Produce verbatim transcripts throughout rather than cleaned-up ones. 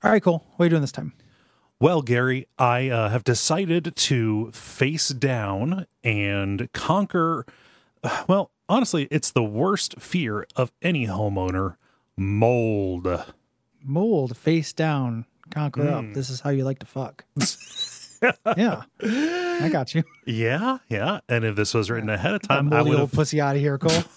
All right, cool. What are you doing this time? Well, Gary, I uh, have decided to face down and conquer, well, honestly, it's the worst fear of any homeowner, mold. Mold, face down, conquer Mm. up. This is how you like to fuck. Yeah, I got you. Yeah, yeah. And if this was written ahead of time, That I moldy would old have... pussy out of here, Cole.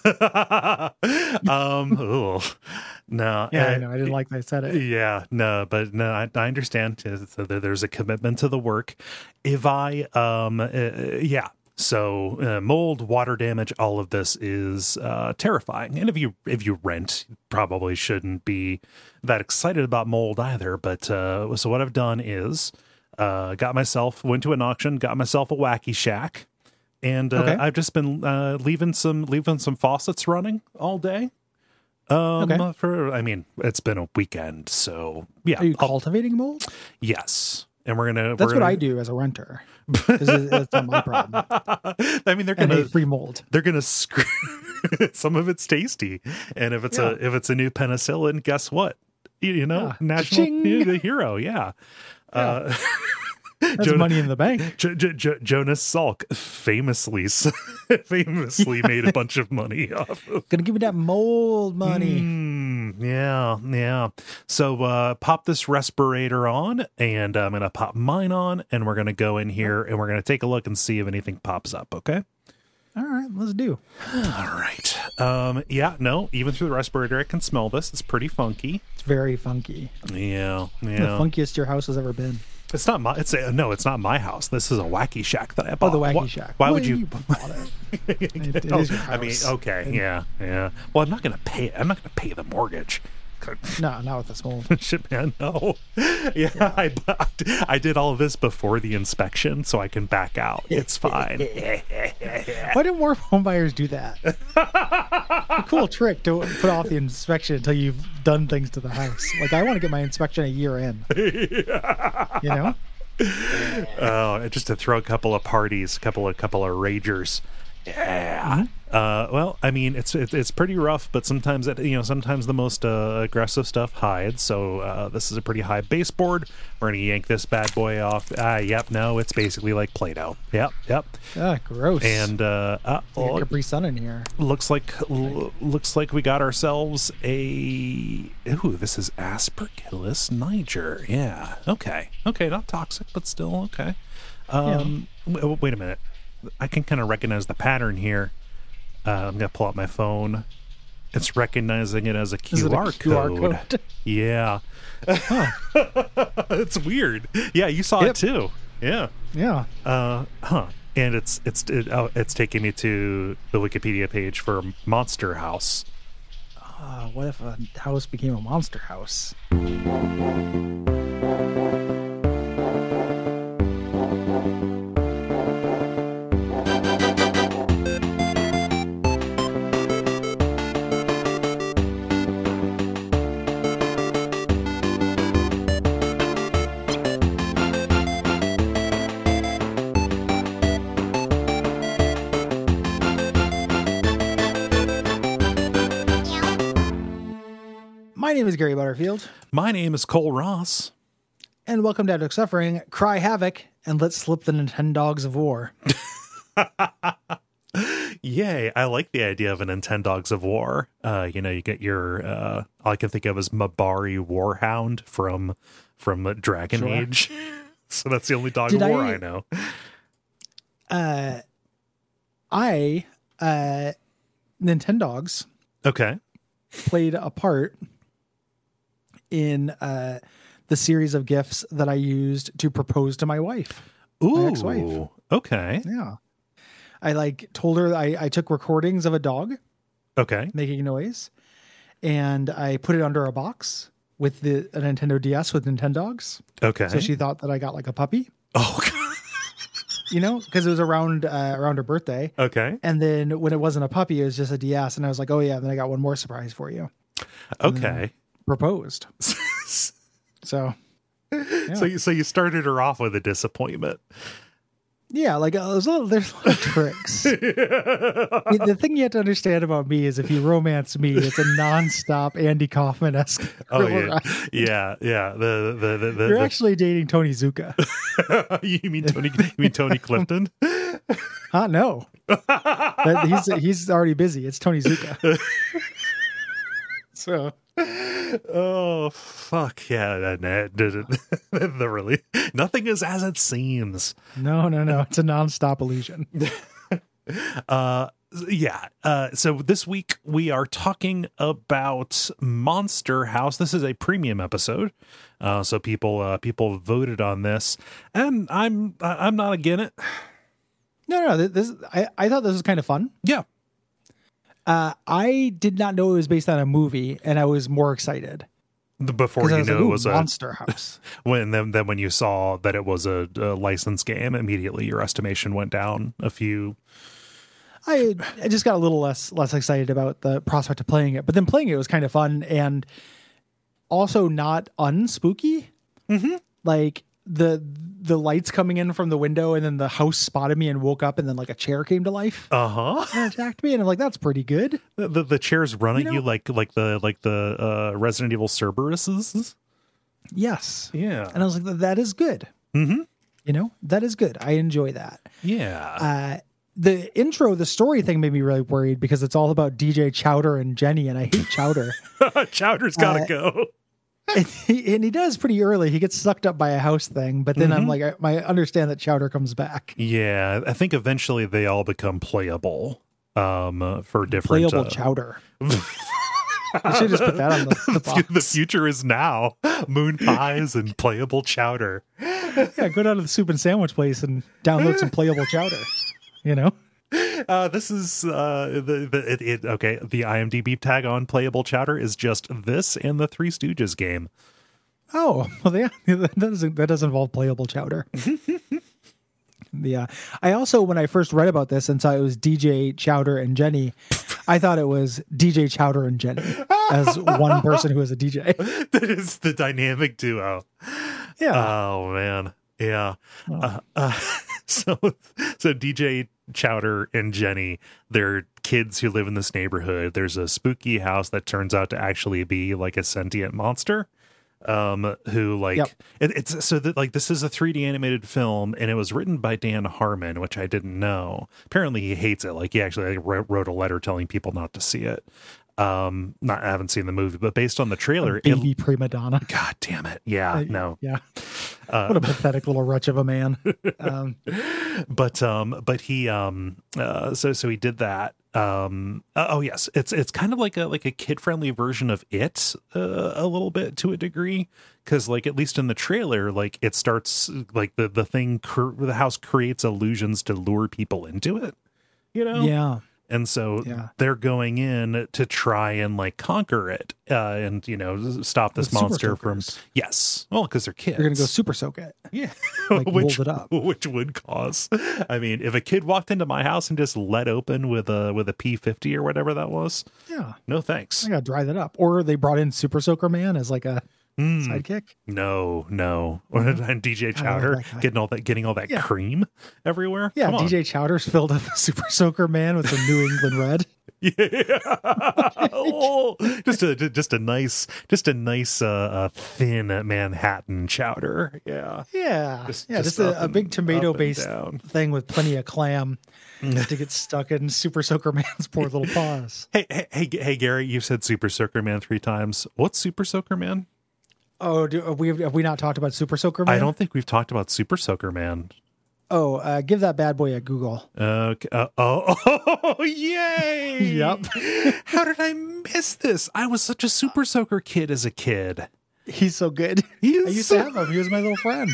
um, ooh. No. Yeah, uh, I know. I didn't like that I said it. Yeah, no, but no, I, I understand. So there- There's a commitment to the work. If I, um, uh, yeah. So uh, mold, water damage, all of this is uh, terrifying. And if you if you rent, you probably shouldn't be that excited about mold either. But uh, so what I've done is uh, got myself went to an auction, got myself a wacky shack, and uh, Okay. I've just been uh, leaving some leaving some faucets running all day. Um, Okay. for I mean, it's been a weekend, so yeah. Are you I'll- cultivating mold? yes, and we're gonna. That's we're what gonna, I do as a renter. 'Cause it- It's not my problem. I mean, they're And gonna a free mold. they're gonna screw. Some of it's tasty, and if it's Yeah. a if it's a new penicillin, guess what? You, you know, Yeah. national Cha-ching. you know, the hero. Yeah. Uh, That's Jonah- money in the bank. J- J- J- Jonas Salk famously famously made a bunch of money off of Gonna give me that mold money. Mm, yeah, yeah. So uh pop this respirator on, and I'm gonna pop mine on, and we're gonna go in here and we're gonna take a look and see if anything pops up, okay? All right, let's do. All right. Um yeah, no, even through the respirator I can smell this. It's pretty funky. It's very funky. Yeah, The yeah. funkiest your house has ever been. It's not my it's a, no, it's not my house. This is a wacky shack that I Oh, bought. the wacky Why- shack. Why Well, would you, bought it? It- it Oh, is your I mean, house. okay, And- yeah, yeah. Well, I'm not gonna pay I'm not gonna pay the mortgage. No, not with this mold. Shit, man, no. Yeah, I, I did all of this before the inspection, so I can back out. It's fine. Why didn't more home buyers do that? A cool trick to put off the inspection until you've done things to the house. Like, I want to get my inspection a year in. You know? Oh, just to throw a couple of parties, a couple of couple of ragers. Yeah. Uh, well, I mean, it's it, it's pretty rough, but sometimes it, you know, sometimes the most uh, aggressive stuff hides. So uh, this is a pretty high baseboard. We're gonna yank this bad boy off. Ah, yep. No, it's basically like Play-Doh. Yep, yep. Ah, gross. And uh, uh Like a oh, Capri Sun in here. looks like l- looks like we got ourselves a ooh, this is Aspergillus niger. Yeah. Okay. Okay, not toxic, but still okay. Um w- wait a minute. I can kind of recognize the pattern here. Uh, I'm going to pull out my phone. It's recognizing it as a Is it Q R, a Q R code. code? Yeah. It's weird. Yeah, you saw Yep. it too. Yeah. Yeah. Uh, huh. And it's it's it, oh, it's taking me to the Wikipedia page for Monster House. Uh, what if a house became a monster house? My name is Gary Butterfield, My name is Cole Ross. and welcome to Epic Suffering. Cry havoc, and let's slip the Nintendogs of War. Yay, I like the idea of an Nintendogs of War. Uh, you know, you get your uh all I can think of as Mabari Warhound from from uh, Dragon Sure. Age. So that's the only dog Did of war I- I know. Uh, I, uh, Nintendogs Okay. played a part in uh, the series of gifts that I used to propose to my wife. Ooh. ex-wife. Okay. Yeah. I like told her I, I took recordings of a dog Okay. making noise, and I put it under a box with the a Nintendo D S with Nintendogs. Okay. So she thought that I got like a puppy, Oh. you know, because it was around uh, around her birthday. Okay. And then when it wasn't a puppy, it was just a D S, and I was like, oh yeah, then I got one more surprise for you. Okay. Proposed. So So you so you started her off with a disappointment. Yeah, like uh, there's a lot, there's a lot of tricks. The thing you have to understand about me is if you romance me, it's a nonstop Andy Kaufman-esque. Oh yeah, yeah, yeah. The the the, the You're the, actually dating Tony Zuka. you mean Tony? You mean Tony Clifton? Huh? No, That- he's he's already busy. It's Tony Zuka. So. Oh fuck yeah! That, that didn't. The really nothing is as it seems. No, no, no. It's a nonstop illusion. Uh, yeah. Uh, so this week we are talking about Monster House. This is a premium episode. Uh, so people, uh, people voted on this, and I'm, I'm not against it. No, no. This I, I thought this was kind of fun. Yeah. Uh, I did not know it was based on a movie, and I was more excited Before you I was knew like, it "Ooh, was a Monster House." when then then when you saw that it was a, a licensed game, immediately your estimation went down a few. I I just got a little less less excited about the prospect of playing it, but then playing it was kind of fun and also not unspooky. Mm-hmm. Like the the lights coming in from the window, and then the house spotted me and woke up, and then like a chair came to life Uh huh. and attacked me, and I'm like, that's pretty good. The, the the chairs run at You know- you like like the like the uh, Resident Evil Cerberuses. Yes, Yeah. and I was like, that is good. Mm-hmm. You know, that is good. I enjoy that. Yeah. Uh, the intro, the story thing made me really worried because it's all about D J Chowder and Jenny, and I hate Chowder. Chowder's gotta uh, go. and, he, and he does pretty early. He gets sucked up by a house thing, but then I'm Mhm. like, I, I understand that Chowder comes back. Yeah, I think eventually they all become playable um, uh, for different. Playable uh, Chowder. I should just put that on the, the box. The future is now. Moon pies and playable chowder. Yeah, go down to the soup and sandwich place and download some playable Chowder. You know, Uh, this is uh, the, the it, it, okay. The IMDb tag on playable chowder is just this and the Three Stooges game. oh well, yeah, that doesn't that does involve playable Chowder. Yeah, I also when I first read about this and saw it was D J Chowder and Jenny, I thought it was D J Chowder and Jenny as one person who is a D J. That is the dynamic duo. Yeah, Oh man, yeah. Oh. Uh, uh, so, so D J Chowder and Jenny, they're kids who live in this neighborhood. There's a spooky house that turns out to actually be like a sentient monster. Um, who like Yep. it, it's so that like this is a three D animated film, and it was written by Dan Harmon, which I didn't know. Apparently, he hates it. Like he actually like, wrote, wrote a letter telling people not to see it. Um, not I haven't seen the movie, but based on the trailer, it, baby prima donna. God damn it, yeah, Uh, no, Yeah, uh, what a pathetic little wretch of a man. Um, but um but he um uh so so he did that um uh, oh yes, it's it's kind of like a like a kid friendly version of It, uh, a little bit to a degree, because like at least in the trailer, like it starts like the the thing cr- the house creates illusions to lure people into it, you know. yeah, And so Yeah. they're going in to try and like conquer it, uh, and you know stop this With super monster from. soakers. Yes, well, because they're kids. You're gonna go super soak it. Yeah, like, which mold it up. which would cause. I mean, if a kid walked into my house and just let open with a with a P fifty or whatever that was, Yeah, no thanks. I gotta dry that up. Or they brought in Super Soaker Man as like a Mm, sidekick. no, no, and D J I love Chowder that guy. getting all that getting all that Yeah. cream everywhere. Yeah, Come on. D J Chowder's filled up a Super Soaker Man with some New England red. Yeah, oh, just a just a nice just a nice uh, uh thin Manhattan chowder. Yeah, Yeah, Just- yeah, just just, up a, a and- big up tomato and based down. thing with plenty of clam to get stuck in Super Soaker Man's poor little paws. Hey, hey, hey, hey, Gary, you said Super Soaker Man three times. What's Super Soaker Man? Oh, do, have we have we not talked about Super Soaker Man? I don't think we've talked about Super Soaker Man. Oh, uh, give that bad boy a Google. Okay. Uh, oh, oh, yay! Yep. How did I miss this? I was such a Super Soaker kid as a kid. He's so good. He I is used so- to have him. He was my little friend.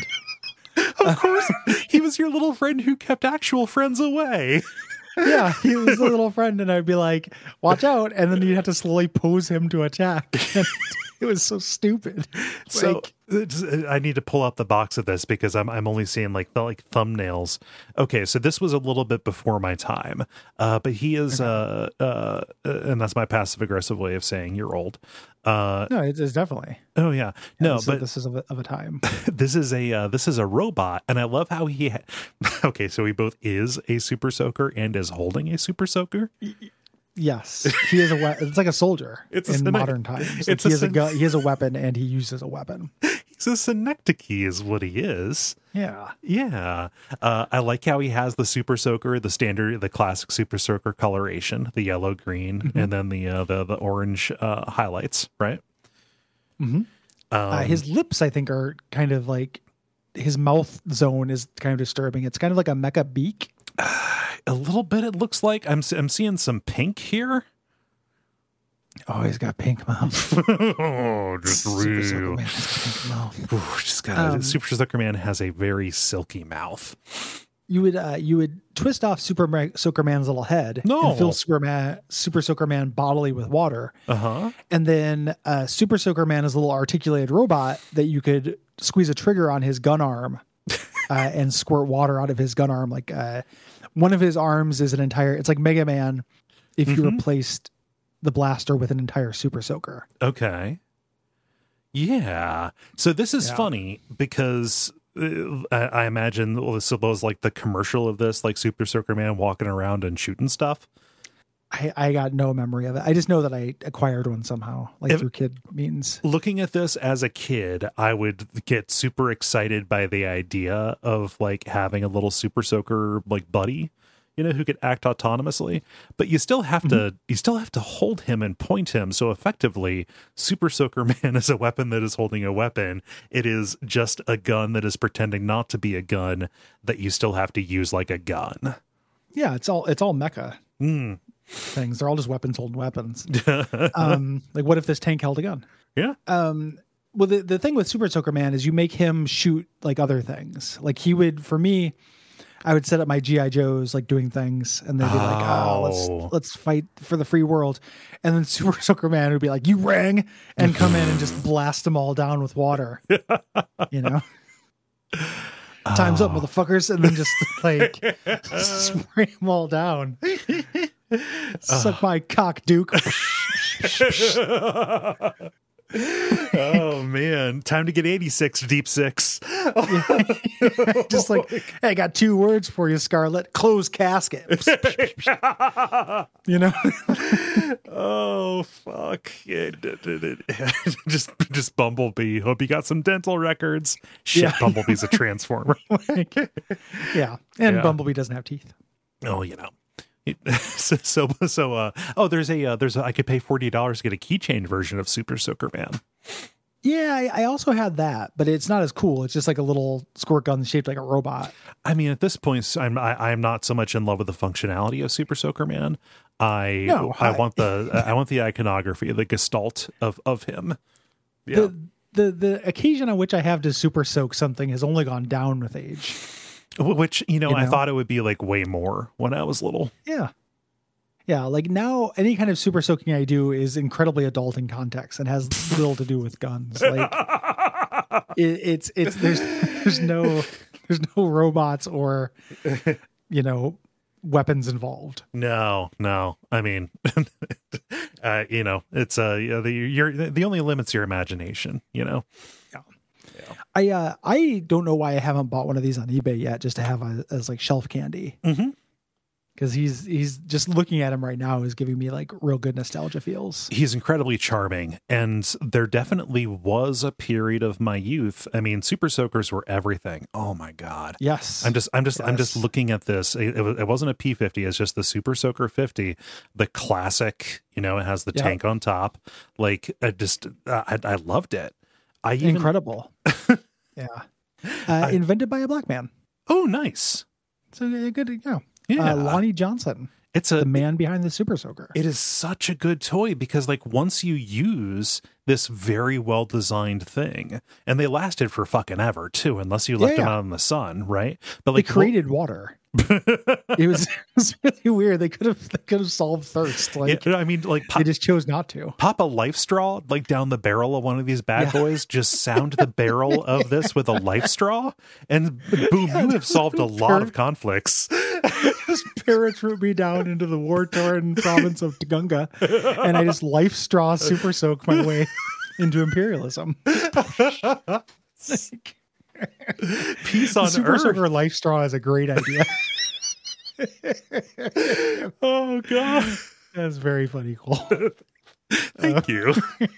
Of course, he was your little friend who kept actual friends away. Yeah, he was a little friend, and I'd be like, "Watch out!" And then you'd have to slowly pose him to attack. And It was so stupid. So Like, it's- I need to pull out the box of this because I'm I'm only seeing like the like thumbnails. Okay, so this was a little bit before my time, uh, but he is, uh, uh, and that's my passive aggressive way of saying you're old. Uh, no, it is definitely. oh yeah, no, this, but this is of a, of a time. this is a uh, this is a robot, and I love how he. Ha- okay, so he both is a super soaker and is holding a super soaker. Yes, he is a. We- it's like a soldier It's a in Sene- modern times. Like it's he a has a Sene- gun. He has a weapon, and he uses a weapon. He's a synecdoche, is what he is. Yeah. Yeah, uh, I like how he has the super soaker, the standard, the classic super soaker coloration, the yellow, green, Mm-hmm. and then the uh, the the orange uh, highlights, right? Mm-hmm. Um, Uh, his lips, I think, are kind of like his mouth zone is kind of disturbing. It's kind of like a mecha beak. a little bit. It looks like I'm I'm seeing some pink here. Oh, he's got pink mouth. oh, just Super Soaker real. Man has pink mouth. Ooh, just got Um, Super Soaker Man has a very silky mouth. You would uh, you would twist off Super Ma- Soaker Man's little head No. and fill Super, Ma- Super Soaker Man bodily with water, Uh huh. and then uh, Super Soaker Man is a little articulated robot that you could squeeze a trigger on his gun arm uh, and squirt water out of his gun arm. Like uh, one of his arms is an entire. It's like Mega Man if you Mhm. replaced the blaster with an entire Super Soaker. Okay. Yeah. So this is Yeah. funny because uh, I, I imagine well, this was like the commercial of this, like Super Soaker Man walking around and shooting stuff. I, I got no memory of it. I just know that I acquired one somehow, like If- through kid means. Looking at this as a kid, I would get super excited by the idea of like having a little Super Soaker like buddy, you know, who could act autonomously. But you still have to you still have to hold him and point him. So effectively, Super Soaker Man is a weapon that is holding a weapon. It is just a gun that is pretending not to be a gun that you still have to use like a gun. Yeah, it's all it's all mecha Mm. things. They're all just weapons holding weapons. um, like what if this tank held a gun? Yeah. Um, well, the, the thing with Super Soaker Man is you make him shoot like other things. Like he would, for me, I would set up my G I Joes like doing things, and they'd be like, "Oh, Oh. let's let's fight for the free world," and then Super Soaker Man would be like, "You rang," and come in and just blast them all down with water. You know, time's up, motherfuckers, and then just like spray them all down. Suck my cock, Duke. Oh man, time to get eighty-six deep six. Just like, hey, I got two words for you, Scarlet. Close casket. You know? Oh fuck! It- it- it- it- just, just Bumblebee. Hope you got some dental records. Shit, Yeah. Bumblebee's a transformer. Like, yeah. And Yeah. Bumblebee doesn't have teeth. Oh, you know. It- so, so, so uh, oh, there's a, uh, there's a, I could pay forty dollars to get a keychain version of Super Soaker Man. Yeah, I, I also had that, but it's not as cool. It's just like a little squirt gun shaped like a robot. I mean, at this point, I'm, I, I'm not so much in love with the functionality of Super Soaker Man. I, No, I I- want the, I want the iconography, the gestalt of, of him. Yeah. The, the the occasion on which I have to super soak something has only gone down with age. Which, you know, You I know? thought it would be like way more when I was little. Yeah. Yeah, like now any kind of super soaking I do is incredibly adult in context and has little to do with guns. Like it, it's it's there's there's no there's no robots or you know weapons involved. No, no. I mean, uh, you know, it's uh, yeah, the you're the only limits your imagination. You know. I uh I don't know why I haven't bought one of these on eBay yet just to have a, as like shelf candy. Mm-hmm. Because he's he's just looking at him right now is giving me like real good nostalgia feels. He's incredibly charming, and there definitely was a period of my youth. I mean, Super Soakers were everything. Oh my god. Yes. I'm just, I'm just, I'm just Yes. looking at this. It, it, was- it wasn't a P fifty. It's just the Super Soaker fifty, the classic. You know, it has the Yep. tank on top. Like, I just, I, I loved it. I even, Incredible. Yeah. Uh, I- invented by a black man. oh, nice. So uh, good to go. Yeah. Uh, Lonnie Johnson. It's a the man behind the Super Soaker. It is such a good toy because, like, once you use this very well designed thing, and they lasted for fucking ever too, unless you left Yeah, them yeah. out in the sun, right? But They like, created water. It was, it was really weird. They could have they could have solved thirst. Like yeah, I mean, like, they pop, just chose not to. pop a life straw like down the barrel of one of these bad Yeah. boys. Just sound the barrel of this with a life straw, and boom, you have solved a lot of conflicts. Just paratroop me down into the war-torn province of Tugunga, and I just life straw super soak my way into imperialism. Like, Peace on super earth. soaker life straw is a great idea. Oh god. That's very funny, Cole. Thank you.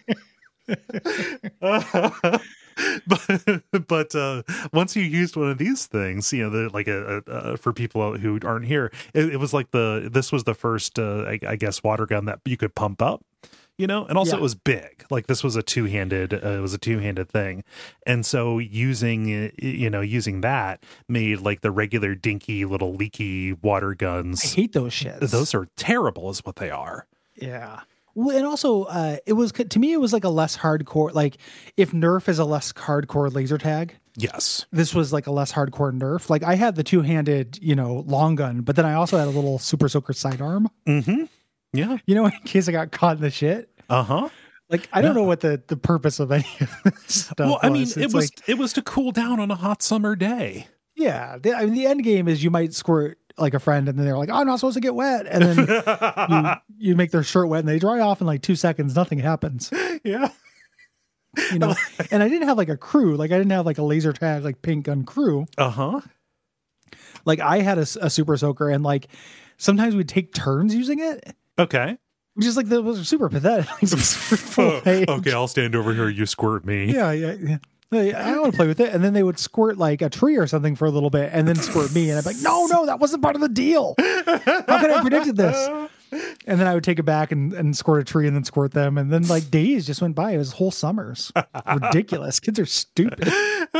but but uh, once you used one of these things, you know, the, like a, a, a for people who aren't here, it, it was like the this was the first, uh, I, I guess, water gun that you could pump up. You know, and also Yeah. it was big. Like this was a two handed, uh, it was a two handed thing, and so using, uh, you know, using that made like the regular dinky little leaky water I guns. hate those shits. Those are terrible, is what they are. Yeah. Well, and also, uh, it was to me, it was like a less hardcore. Like, if Nerf is a less hardcore laser tag, Yes. this was like a less hardcore Nerf. Like, I had the two handed, you know, long gun, but then I also had a little Super Soaker sidearm. Mm-hmm. Yeah. You know, in case I got caught in the shit. Uh huh. Like, I don't No. know what the, the purpose of any of this stuff. Well, I mean, was. it It's was like, it was to cool down on a hot summer day. yeah. The, I mean, the end game is you might squirt like a friend, and then they're like, "Oh, I'm not supposed to get wet," and then you, you make their shirt wet, and they dry off in like two seconds. Nothing happens. Yeah. You know, and I didn't have like a crew. Like I didn't have like a laser tag, like paint gun crew. Uh huh. Like I had a, a super soaker, and like sometimes we'd take turns using it, Okay. which is like that was super pathetic. Like, Okay, I'll stand over here. You squirt me. yeah, yeah, yeah. Like, I want to play with it, and then they would squirt like a tree or something for a little bit, and then squirt me, and I'm like, no, no, that wasn't part of the deal. How could I have predicted this? And then I would take it back and, and squirt a tree, and then squirt them, and then like days just went by. It was whole summers. Ridiculous. Kids are stupid.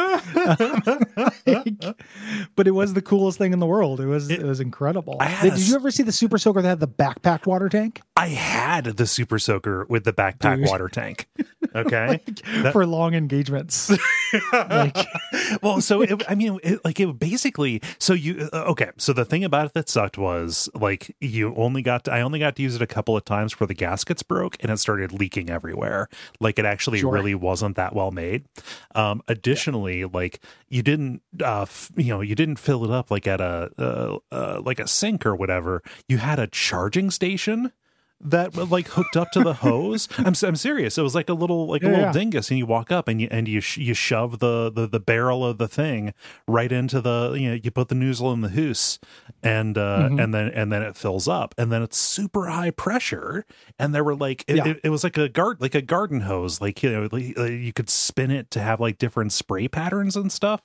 Like, but it was the coolest thing in the world. It was it, was incredible. I had Did, a did s- you ever see the Super Soaker that had the backpack water tank I had the Super Soaker with the backpack Dude. water tank. Okay. That- for long engagements? Like, well, so it, I mean, it, like it basically. So you uh, okay? So the thing about it that sucked was like you only got. To, I only got to use it a couple of times before the gaskets broke and it started leaking everywhere. Like it actually Sure. really wasn't that well made. Um, additionally, like you didn't, uh, f- you know, you didn't fill it up like at a uh, uh, like a sink or whatever. You had a charging station that like hooked up to the hose. I'm I'm serious. It was like a little like a Yeah, little yeah. dingus, and you walk up and you and you sh- you shove the, the the barrel of the thing right into the you know you put the nozzle in the hoose, and uh Mhm. and then and then it fills up, and then it's super high pressure, and there were like it, Yeah. it, it was like a guard like a garden hose, like you know like, uh, you could spin it to have like different spray patterns and stuff.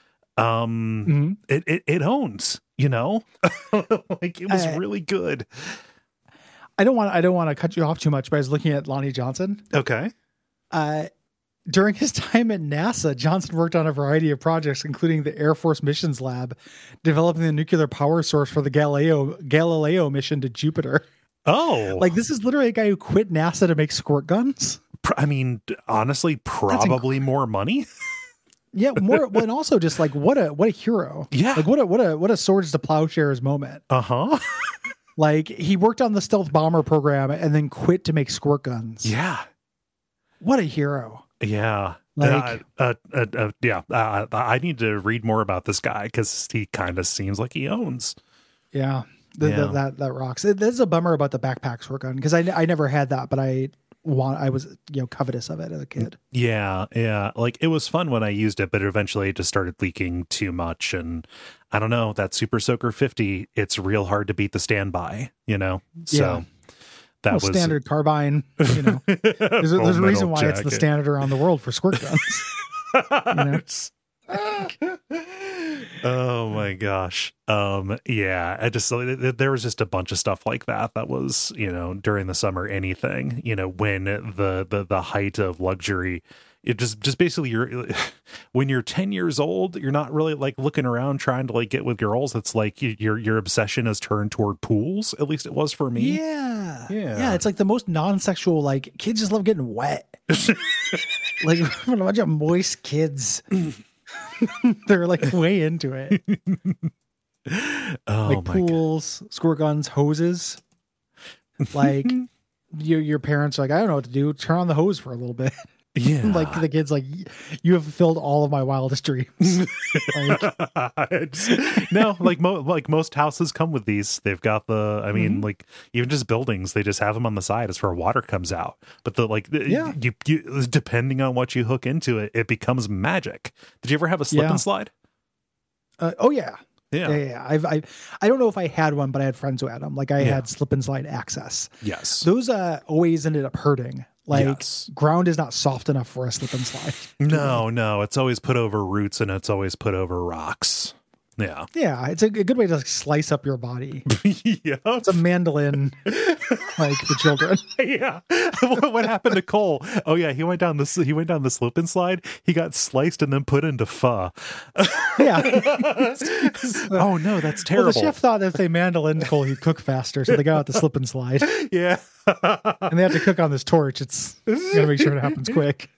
Um, mhm. it it, it owns, you know, like it was Uh, really good. I don't want I don't want to cut you off too much, but I was looking at Lonnie Johnson. Okay. Uh, during his time at NASA, Johnson worked on a variety of projects, including the Air Force Missions Lab, developing the nuclear power source for the Galileo Galileo mission to Jupiter. Oh, Like, this is literally a guy who quit NASA to make squirt guns. Pr- I mean, honestly, probably more money. Yeah, more, and also just like what a what a hero. Yeah. Like what a what a what a swords to plowshares moment. Uh huh. Like he worked on the stealth bomber program and then quit to make squirt guns. Yeah. What a hero. Yeah. Like- uh, uh, uh, uh, yeah. Uh, I need to read more about this guy because he kind of seems like he owns. Yeah. The, Yeah. The, that that rocks. It, this is a bummer about the backpack squirt gun because I I never had that, but I want I was you know covetous of it as a kid. Yeah. Yeah. Like it was fun when I used it, but eventually it just started leaking too much. And I don't know, that Super Soaker fifty, it's real hard to beat the standby, you know? So Yeah. that Well, was standard carbine. You know, there's a, there's a reason why it's the standard around the world for squirt guns. You know? Oh my gosh. Um yeah, I just there was just a bunch of stuff like that that was, you know, during the summer anything, you know, when the the the height of luxury it just just basically you're when you're ten years old, you're not really like looking around trying to like get with girls. It's like you, your your obsession has turned toward pools. At least it was for me. Yeah, Yeah. yeah. It's like the most non-sexual. Like kids just love getting wet. Like a bunch of moist kids. They're like way into it. Oh Like my pools, squirt guns, hoses. Like your your parents are like, I don't know what to do. Turn on the hose for a little bit. Yeah. Like the kid's like, you have fulfilled all of my wildest dreams. Like, It's- no, like mo- like most houses come with these. They've got the. I mean, Mhm. like even just buildings, they just have them on the side as where water comes out. But the like, the- Yeah. you, you depending on what you hook into it, it becomes magic. Did you ever have a slip Yeah. and slide? uh, oh yeah. Yeah. Yeah, yeah, yeah. I've, I, I don't know if I had one, but I had friends who had them. Like I Yeah. had slip and slide access. Yes. Those uh, always ended up hurting. Like Yes. ground is not soft enough for a slip and slide. No, no, it's always put over roots and it's always put over rocks. Yeah. Yeah, it's a, a good way to like, slice up your body. Yeah. It's a mandolin, like the children. Yeah. What, what happened to Cole? Oh yeah, he went down this. He went down the slip and slide. He got sliced and then put into pho. Yeah. Oh no, that's Well, terrible. the chef thought if they mandolin Cole, he'd cook faster, so they got out the slip and slide, Yeah. and they have to cook on this torch. It's you gotta make sure it happens quick.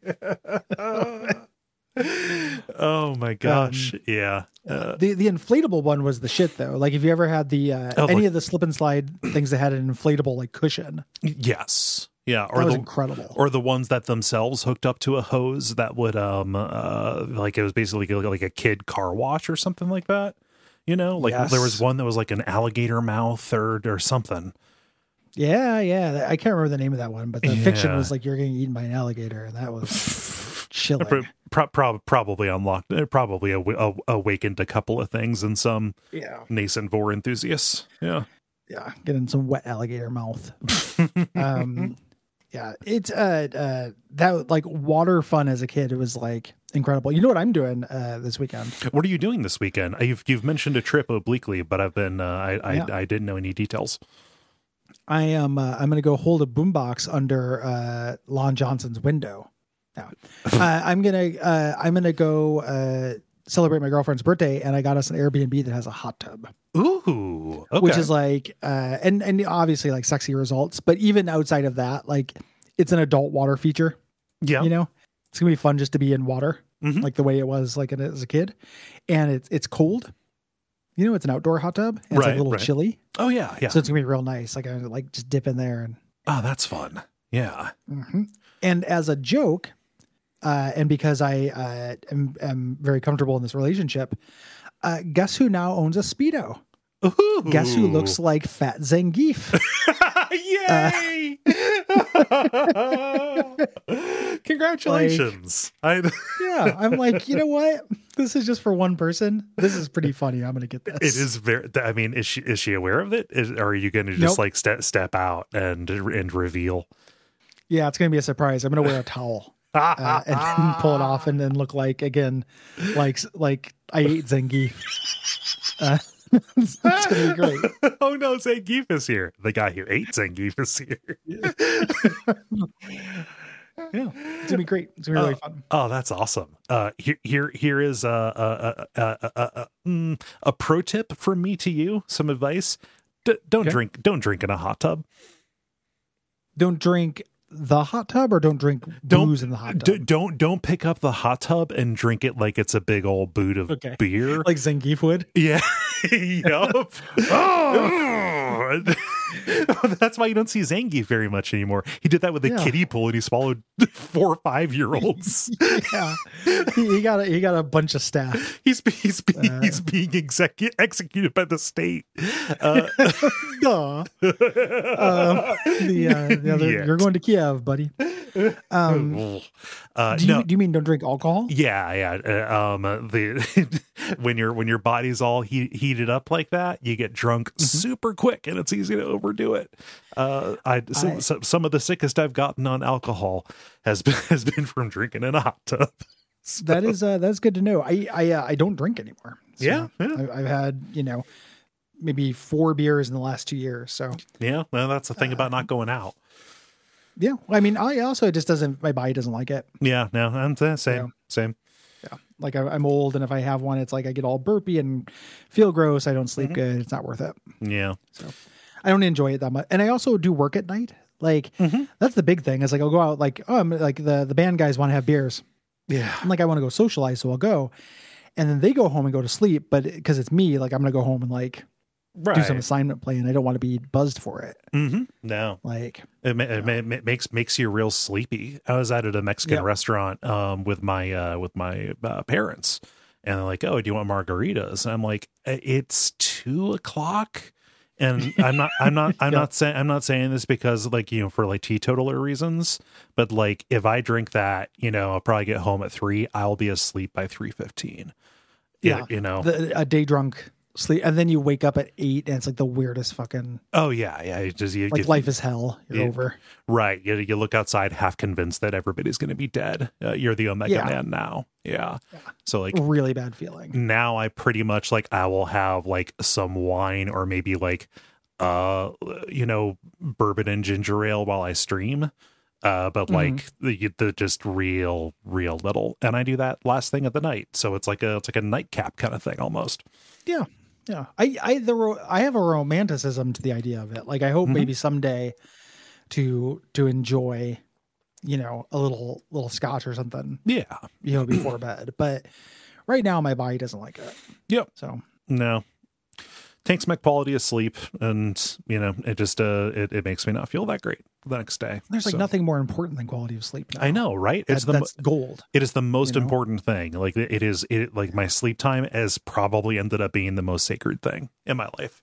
Oh my gosh. yeah. Uh, The the inflatable one was the shit though. Like if you ever had the uh, Oh, any like- of the slip and slide things that had an inflatable like cushion, yes. Yeah. that Or was the incredible. or the ones that themselves hooked up to a hose that would um uh like it was basically like a kid car wash or something like that. You know, like Yes. there was one that was like an alligator mouth or or something. Yeah, yeah. I can't remember the name of that one, but the fiction Yeah. was like you're getting eaten by an alligator, and that was chilling. Pro- pro- probably unlocked, uh, probably aw- aw- awakened a couple of things in some Yeah, nascent vor enthusiasts. Yeah. yeah. Getting some wet alligator mouth. um, yeah, it's uh, uh, that like water fun as a kid. It was like incredible. You know what I'm doing uh this weekend? What are you doing this weekend? Uh, You've you've mentioned a trip obliquely, but I've been uh, I I, Yeah. I didn't know any details. I am. Uh, I'm going to go hold a boombox under uh, Lon Johnson's window. Now, uh, I'm gonna. Uh, I'm gonna go uh, celebrate my girlfriend's birthday, and I got us an Airbnb that has a hot tub, Ooh, okay. which is like, uh, and and obviously like sexy results. But even outside of that, like, it's an adult water feature. yeah. You know, it's gonna be fun just to be in water, Mhm. like the way it was like as a kid, and it's it's cold. You know, it's an outdoor hot tub. And it's like Right, a little right. chilly, Oh yeah, yeah. so it's gonna be real nice. Like I like just dip in there and. Oh, that's fun. Yeah. Mhm. And as a joke, uh, and because I uh, am, am very comfortable in this relationship, uh, guess who now owns a Speedo? Ooh. Guess who looks like Fat Zangief? Yay! Congratulations. I Yeah, I'm like, you know what? This is just for one person. This is pretty funny. I'm gonna get this. It is very. I mean, is she is she aware of it? Is, or are you going to just Nope. like step step out and and reveal? Yeah, it's gonna be a surprise. I'm gonna wear a towel uh, and then pull it off and then look like again, like like I ate Zangief. Uh, it's gonna be great. Oh no, Zangief is here. The guy who ate Zangief is here. Yeah, it's gonna be great. It's gonna be really fun. Oh, that's awesome. Uh, here, here, here is a a, a, a, a, mm, a pro tip from me to you. Some advice: D- don't Okay. drink, don't drink in a hot tub. Don't drink the hot tub, or don't drink Don't booze in the hot tub. D- don't don't pick up the hot tub and drink it like it's a big old boot of Okay. beer. Like Zangief would. Yeah. Yup. Oh. That's why you don't see Zangief very much anymore. He did that with the Yeah. kiddie pool and he swallowed four or five year olds. Yeah, he, he got a, he got a bunch of staff. He's he's being, Uh. he's being execu- executed by the state. Uh, Duh. Um, the, uh, the other, Yet. you're going to Kiev, buddy. Um, uh, do you no. do you mean don't drink alcohol? Yeah, yeah. Uh, um, uh, the when your when your body's all he, heated up like that, you get drunk Mm-hmm. super quick, and it's easy to overdo it. Uh, I, so, I- so, some of the sickest I've gotten on alcohol has been has been from drinking in a hot tub. So, That is uh, that's good to know. I I uh, I don't drink anymore. So Yeah, yeah. I, I've had you know maybe four beers in the last two years. So yeah. Well, that's the thing about not going out. Yeah. Well, I mean, I also, it just doesn't, my body doesn't like it. Yeah, no, I'm the same, Yeah. same. Yeah. Like I, I'm old, and if I have one, it's like I get all burpy and feel gross. I don't sleep Mhm. good. It's not worth it. Yeah. So I don't enjoy it that much. And I also do work at night. Like Mhm. that's the big thing is like, I'll go out like, oh, I'm like the, the band guys want to have beers. Yeah. I'm like, I want to go socialize. So I'll go. And then they go home and go to sleep. But because it's me, like I'm going to go home and like Right. do some assignment play, and I don't want to be buzzed for it. Mm-hmm. No. Like It, ma- it, ma- it makes makes you real sleepy. I was out at a Mexican Yeah. restaurant um, with my uh, with my uh, parents, and they're like, "Oh, do you want margaritas?" And I'm like, "It's two o'clock," and I'm not I'm not I'm Yeah. not saying I'm not saying this because like you know for like teetotaler reasons, but like if I drink that, you know, I'll probably get home at three. I'll be asleep by three fifteen. Yeah. you know. the, a day drunk sleep, and then you wake up at eight, and it's like the weirdest fucking Oh yeah, yeah. It just you, like you- life is hell. You're Yeah. over. Right. You, you look outside half convinced that everybody's going to be dead. Uh, you're the Omega Yeah. Man now. Yeah. Yeah. So like Really bad feeling. now I pretty much like I will have like some wine or maybe like uh you know bourbon and ginger ale while I stream. Uh but like the, the just real real little, and I do that last thing of the night. So it's like a it's like a nightcap kind of thing almost. Yeah. Yeah. I, I, the, ro- I have a romanticism to the idea of it. Like, I hope Mhm. maybe someday to, to enjoy, you know, a little, little scotch or something, Yeah. you know, before bed. But right now my body doesn't like it. Yep. So No. Takes my quality of sleep, and you know it just uh it, it makes me not feel that great the next day. there's like So- nothing more important than quality of sleep now. I know, right? That, It's the mo- that's gold. it is the most you know? important thing. Like it is it like my sleep time has probably ended up being the most sacred thing in my life.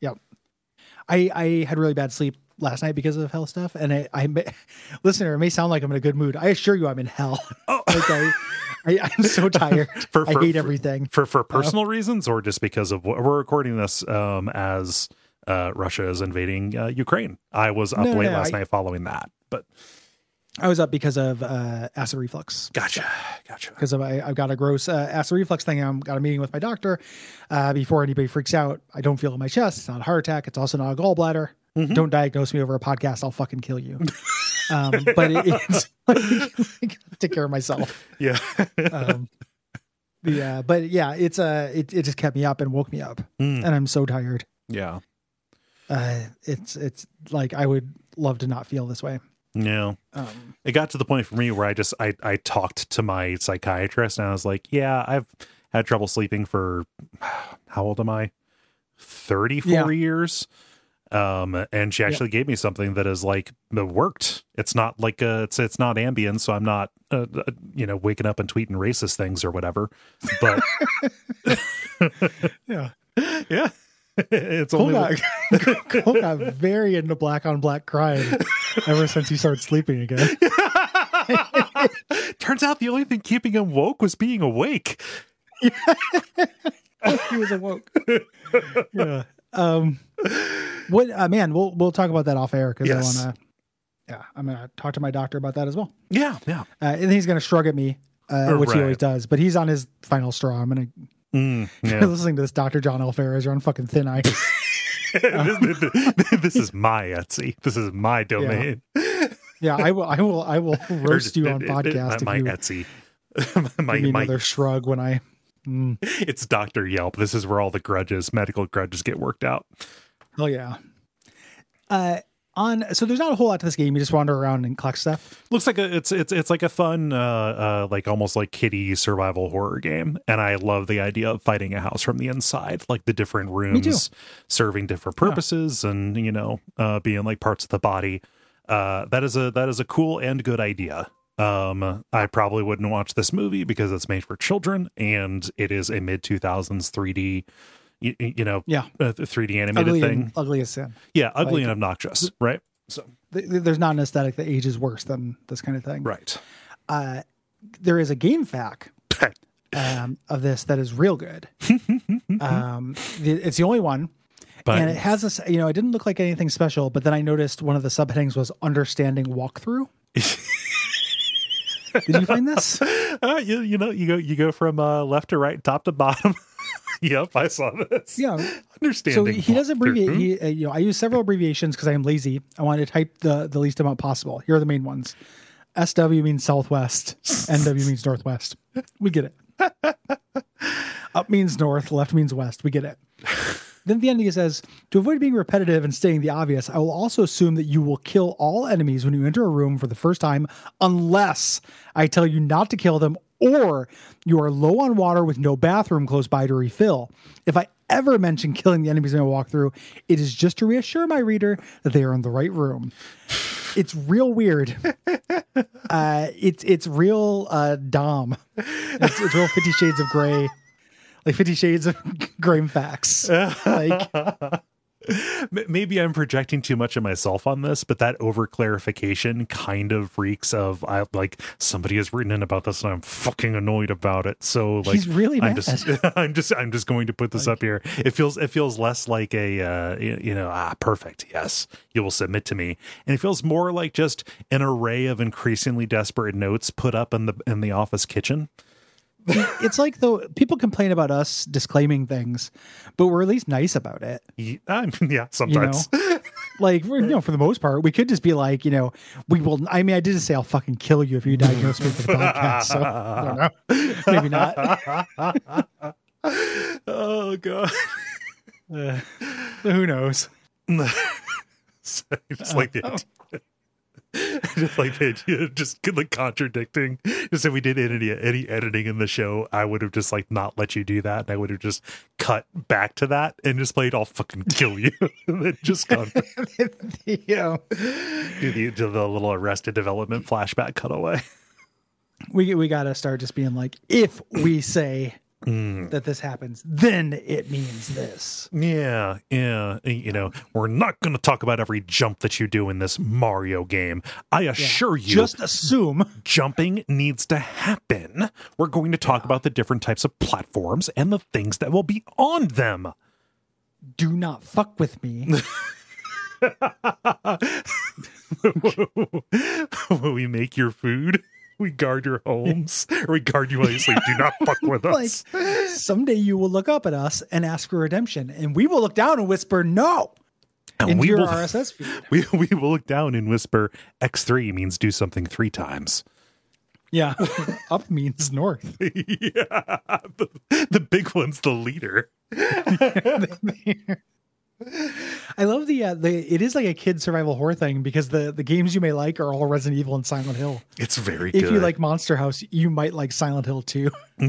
I, I had really bad sleep last night because of health stuff. And I, I may, listener, it may sound like I'm in a good mood. I assure you I'm in hell. Oh. Like I, I, I'm so tired. For- I for- hate for- everything. For for personal reasons, or just because of what we're recording this um as uh Russia is invading uh, Ukraine. I was up No, late no, last I- night following that. But I was up because of uh, acid reflux. gotcha. Gotcha. Because of I, I've got a gross uh, acid reflux thing. I've got a meeting with my doctor. Uh, before anybody freaks out, I don't feel it in my chest. It's not a heart attack. It's also not a gallbladder. Mhm. Don't diagnose me over a podcast. I'll fucking kill you. um, but it, it's like, I gotta take care of myself. Yeah. Um, the uh, but yeah, it's uh, it it just kept me up and woke me up, Mm, and I'm so tired. yeah. Uh, it's it's like I would love to not feel this way. Yeah. Um, It got to the point for me where I just I I talked to my psychiatrist, and I was like, yeah, I've had trouble sleeping for how old am I? thirty-four Yeah. years. Um, and she actually gave me something that is like that worked. It's not like uh it's it's not Ambien, so I'm not uh, uh, you know waking up and tweeting racist things or whatever. But yeah, yeah, it's Cole only got, Cole got very into black on black crime ever since he started sleeping again. Turns out the only thing keeping him woke was being awake. He was awoke. Yeah. Um. What? Uh, man, we'll we'll talk about that off air because Yes. I want to. Yeah, I'm gonna talk to my doctor about that as well. Yeah, yeah. Uh, and he's gonna shrug at me, uh, which he Right. always does. But he's on his final straw. I'm gonna Mm, You're yeah. listening to this Doctor John L. Ferris. You're on fucking thin ice. this, this is my Etsy. This is my domain. Yeah, I will. I will. I will roast you on Or- podcast My if you Etsy. my, give me my, another shrug when I. Mm, it's Doctor Yelp. This is where all the grudges, medical grudges, get worked out. oh yeah. Uh, on so there's not a whole lot to this game. You just wander around and collect stuff. Looks like a it's it's it's like a fun, uh, uh, like almost like kiddie survival horror game, and I love the idea of fighting a house from the inside, like the different too. rooms serving different purposes, and you know, uh, being like parts of the body. Uh, that is a that is a cool and good idea. Um, I probably wouldn't watch this movie because it's made for children, and it is a mid two thousands three D, you, you know, Yeah, uh, three D animated ugly thing. and ugly as sin. Yeah, ugly like- and obnoxious, right? So Th- th- There's not an aesthetic that ages worse than this kind of thing. right. Uh, there is a game fact um, of this that is real good. um, the, it's the only one. But And it has this, you know, it didn't look like anything special, but then I noticed one of the subheadings was understanding walkthrough. Did you find this? uh, you, you know, you go you go from uh, left to right, top to bottom. Yep, I saw this. Yeah. Understanding. So he does abbreviate. He, uh, you know, I use several abbreviations because I am lazy. I wanted to type the, the least amount possible. Here are the main ones. S W means Southwest. N W means Northwest. We get it. Up means North. Left means West. We get it. Then at the end he says, to avoid being repetitive and stating the obvious, I will also assume that you will kill all enemies when you enter a room for the first time, unless I tell you not to kill them or you are low on water with no bathroom close by to refill. If I ever mention killing the enemies when I walk through, it is just to reassure my reader that they are in the right room. It's real weird. Uh, it's it's real uh, Dom. It's, it's real Fifty Shades of Grey. Like Fifty Shades of Graham Facts. Like, maybe I'm projecting too much of myself on this, but that over clarification kind of reeks of I like somebody has written in about this and I'm fucking annoyed about it. So like, he's really mad. I'm just, I'm just, I'm just going to put this like, up here. It feels, it feels less like a, uh, you know, ah, perfect. Yes, you will submit to me, and it feels more like just an array of increasingly desperate notes put up in the in the office kitchen. It's like though people complain about us disclaiming things, but we're at least nice about it. Yeah, I mean, yeah sometimes. You know? Like, we're, you know, for the most part, we could just be like, you know, we will. I mean, I did just say I'll fucking kill you if you diagnose me for the podcast. So I don't know. Maybe not. Oh god. Uh, who knows? So, just like the idea. Just like the idea, just like contradicting. Just if we did any any editing in the show, I would have just like not let you do that, and I would have just cut back to that and just played "I'll fucking kill you," and then just gone. Yeah, do the do the little Arrested Development flashback cutaway. We we gotta start just being like, if we say. Mm. That this happens, then it means this. Yeah, yeah. You know, we're not going to talk about every jump that you do in this Mario game. I assure yeah, you, just assume jumping needs to happen. We're going to talk yeah. about the different types of platforms and the things that will be on them. Do not fuck with me. Will we make your food? We guard your homes, or we guard you while you sleep. Do not fuck with us. Like, someday you will look up at us and ask for redemption, and we will look down and whisper no and into we your will, R S S feed. We we will look down and whisper X three means do something three times. Yeah, up means north. Yeah, the, the big one's the leader. I love the uh, the it is like a kid survival horror thing because the the games you may like are all Resident Evil and Silent Hill. It's very if good. You like Monster House, you might like Silent Hill too.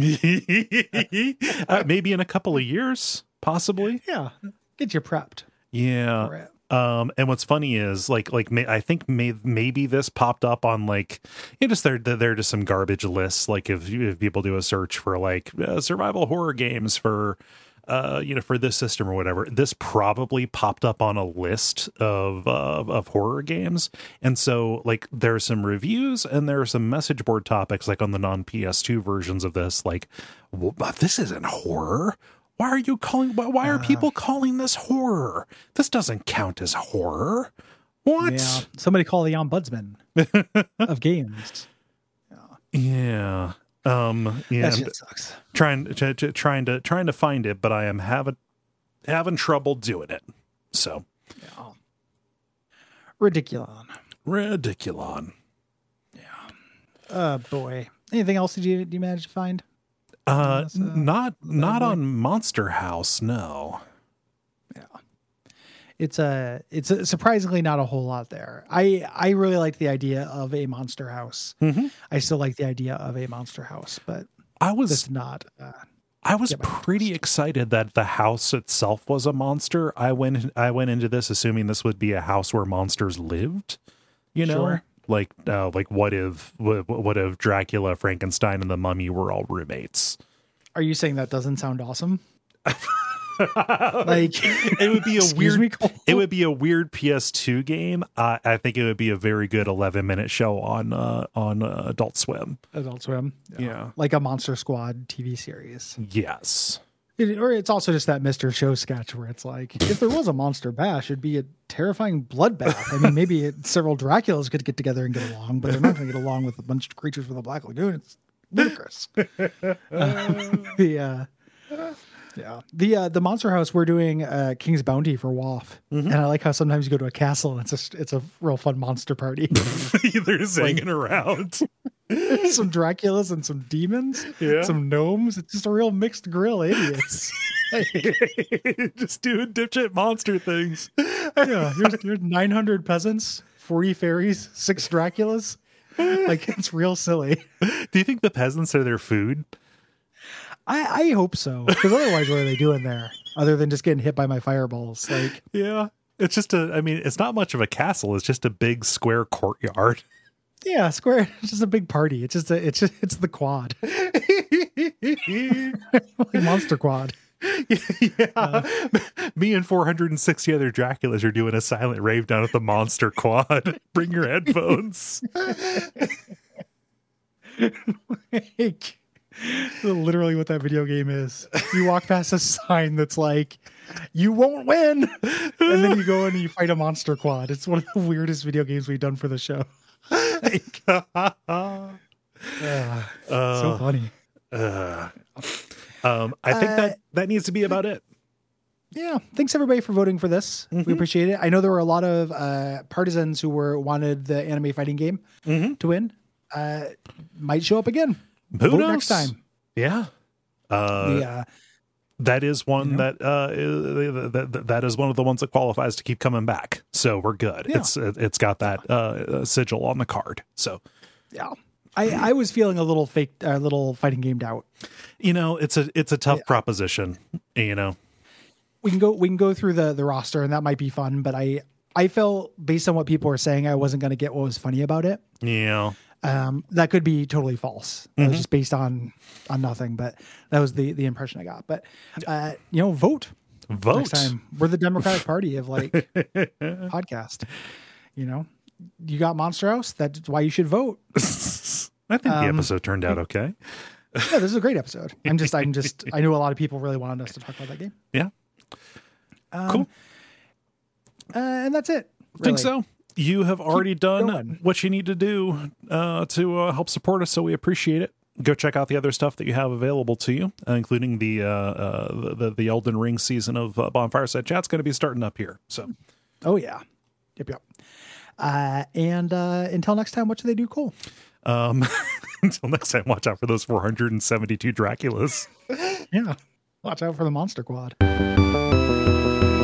uh, maybe in a couple of years, possibly. Yeah, get you prepped. Yeah. Um, and what's funny is like like may, I think may, maybe this popped up on like you know, just there there are just some garbage lists. Like if, if people do a search for like uh, survival horror games for. Uh, you know, for this system or whatever, this probably popped up on a list of uh, of horror games, and so like there are some reviews and there are some message board topics like on the non P S two versions of this. Like, well, but this isn't horror. Why are you calling? Why, why are uh, people calling this horror? This doesn't count as horror. What? Yeah. Somebody call the ombudsman of games. Yeah. Yeah. Um, yeah, that shit sucks. Trying to, to trying to trying to find it, but I am having having trouble doing it. So, yeah. Ridiculon. Ridiculon. Yeah. Uh boy. Anything else did you did you manage to find? Uh, this, uh not not on Monster House. No. Yeah. It's a it's a, surprisingly not a whole lot there. I I really like the idea of a monster house. Mm-hmm. I still like the idea of a monster house, but I was that's not. Uh, I was pretty interest. excited that the house itself was a monster. I went I went into this assuming this would be a house where monsters lived. You know, sure. like uh, like what if what, what if Dracula, Frankenstein, and the Mummy were all roommates? Are you saying that doesn't sound awesome? Like it would be a weird me, it would be a weird P S two game. uh, I think it would be a very good eleven minute show on uh on uh, Adult Swim. Adult Swim, yeah. yeah, like a Monster Squad T V series. Yes, it, or it's also just that Mister Show sketch where it's like, if there was a monster bash, it'd be a terrifying bloodbath. I mean, maybe it, several Draculas could get together and get along, but they're not going to get along with a bunch of creatures from the Black Lagoon. It's ludicrous. uh, the uh Yeah. The uh, the Monster House, we're doing uh, King's Bounty for W A F. Mm-hmm. And I like how sometimes you go to a castle and it's a, it's a real fun monster party. They're just like, hanging around. Some Draculas and some demons, yeah. some gnomes. It's just a real mixed grill idiots. Just doing dipshit monster things. Yeah, here's, here's nine hundred peasants, forty fairies, six Draculas. Like, it's real silly. Do you think the peasants are their food? I, I hope so, because otherwise, what are they doing there other than just getting hit by my fireballs? Like, yeah, it's just a. I mean, it's not much of a castle. It's just a big square courtyard. Yeah, square. It's just a big party. It's just a. It's just, it's the quad, like Monster Quad. Yeah, uh, me and four hundred sixty other Draculas are doing a silent rave down at the Monster Quad. Bring your headphones. Like, literally what that video game is. You walk past a sign that's like, you won't win, and then you go in and you fight a Monster Quad. It's one of the weirdest video games we've done for the show. Like, uh, uh, so funny. Uh, um, I think uh, that that needs to be about it. Yeah. Thanks everybody for voting for this. Mm-hmm. We appreciate it. I know there were a lot of uh, partisans who were wanted the anime fighting game mm-hmm. to win. Uh, might show up again. Who Vote knows? Next time. Yeah. Uh, the, uh, that is one you know? that, uh, is, that that is one of the ones that qualifies to keep coming back. So we're good. Yeah. It's it's got that uh, sigil on the card. So yeah, I, I was feeling a little fake, a uh, little fighting game doubt. You know, it's a it's a tough yeah. proposition. You know, we can go we can go through the the roster and that might be fun. But I I felt based on what people were saying, I wasn't going to get what was funny about it. Yeah. Um, that could be totally false. That mm-hmm. was just based on on nothing, but that was the the impression I got. But uh, you know, vote, vote. Next time. We're the Democratic Party of like podcast. You know, you got Monster House. That's why you should vote. I think um, the episode turned out okay. Yeah, this is a great episode. I'm just, I'm just, I knew a lot of people really wanted us to talk about that game. Yeah, um, cool. Uh, and that's it. Really. Think so. You have already Keep done going. what you need to do uh, to uh, help support us, so we appreciate it. Go check out the other stuff that you have available to you, uh, including the, uh, uh, the the Elden Ring season of uh, Bonfireside Chat's going to be starting up here. So, oh yeah, yep, yep. Uh, and uh, until next time, what should they do? Cool. Um, until next time, watch out for those four hundred seventy-two Draculas. Yeah, watch out for the Monster Quad.